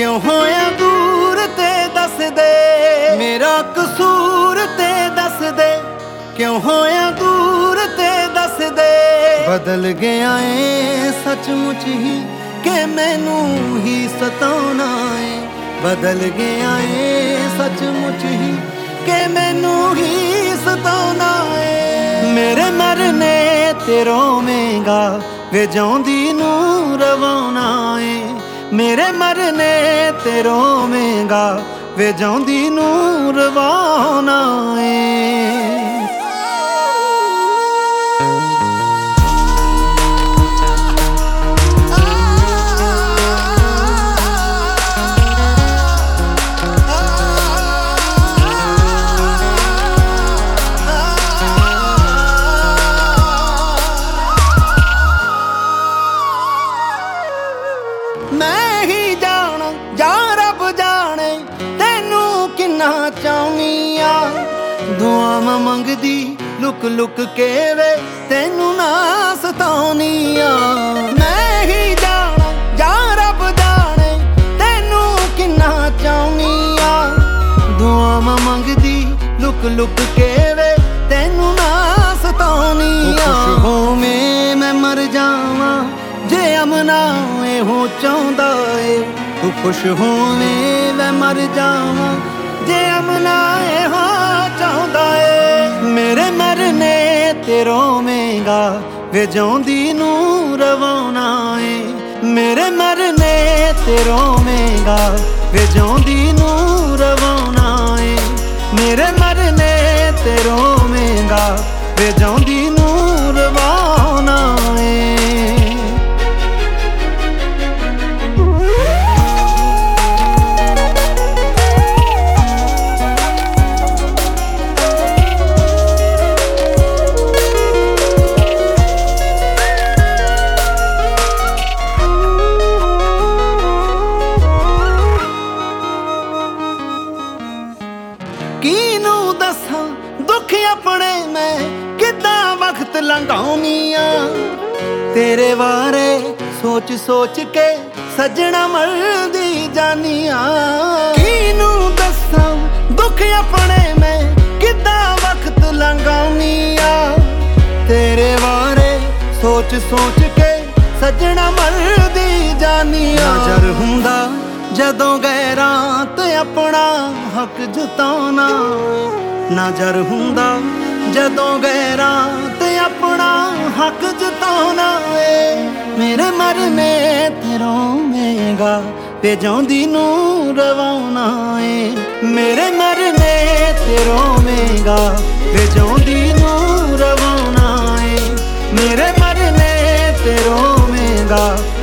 क्यों होया दूर ते दस दे, मेरा कसूर ते दस दे। क्यों होया दूर ते दस दे, बदल गया है सचमुच ही कि मैनू ही सताना है। बदल गया है सचमुच ही कि मैनू ही सताना है। मेरे मरने ते रोवेंगा वे जिउंदी नू रवाना है। मेरे मरने ते रोवेंगा वे जिउंदी नू रवाना है। मैं ही जाना जा रब जाने तेनू किन्ना चाहनी आ। दुआवां मंगदी लुक लुक के वे तेनू ना सतानी आ। मैं ही जाना जा रब जाने तेनू किन्ना चाहनी आ। दुआवां मंगदी लुक लुक के वे तेनू ना सतानी आ। खुश होवें मैं मर जावां जे अमना हो चाहता है। तू खुश होवें मैं मर जावां जे अमना हो चाहता है। मेरे मरने ते रोवेंगा वे जिउंदी नू रवाना है। मेरे मरने ते रोवेंगा वे जिउंदी नू रवाना है। मेरे मरने ते रोवेंगा वे जिउंदी नू रवाना है। किनू दसां दुख अपने मैं किद्दां वक्त लंघाउनी आ। तेरे बारे सोच सोच के सजना मरदी जानी आ। किनू दसां दुख अपने मैं किद्दां वक्त लंघाउनी आ। तेरे बारे सोच सोच के सजना मरदी जानी आ। नजर हुंदा जदों गैरां ते अपना हक जताना। नजर हुंदा जदों गैरां ते अपना हक जताना है। मेरे मरने ते रोवेंगा वे जिउंदी नू रवाना है। मेरे मरने ते रोवेंगा वे जिउंदी नू रवाना है। मेरे मरने ते रोवेंगा